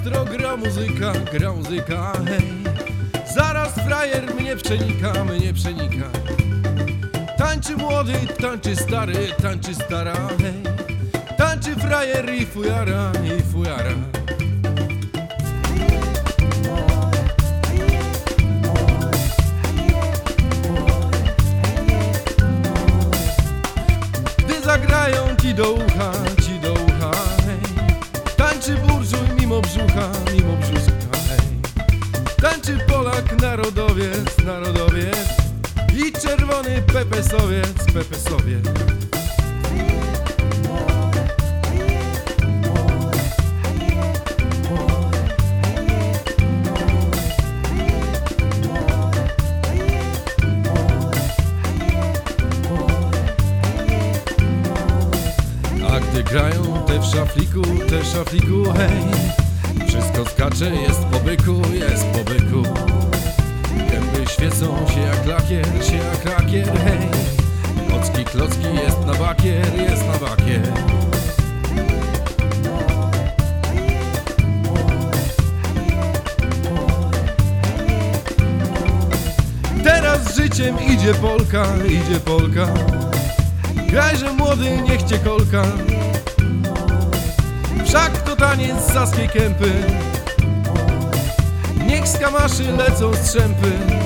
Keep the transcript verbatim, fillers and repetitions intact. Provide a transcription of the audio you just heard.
ostro gra muzyka, gra muzyka, hej. Zaraz frajer mnie przenika, mnie przenika. Tańczy młody, tańczy stary, tańczy stara, hej. Tańczy frajer i fujara, i fujara. Gdy zagrają ci do ucha, ci do ucha, hej. Tańczy burżuj mimo brzucha, mimo brzucha, hej. Tańczy Polak, narodowiec, narodowiec i czerwony pepesowiec, pepesowiec. A gdy grają te w szafliku, te w szafliku, hej. Wszystko skacze, jest po byku, jest po byku. Gęby świecą się jak lakier, się jak lakier, hej. Klocki, klocki, jest na bakier, jest na bakier. Teraz z życiem idzie Polka, idzie Polka. Grajże młody, niech cię kolka. Wszak to taniec z Saskiej Kępy. Niech z kamaszy lecą strzępy.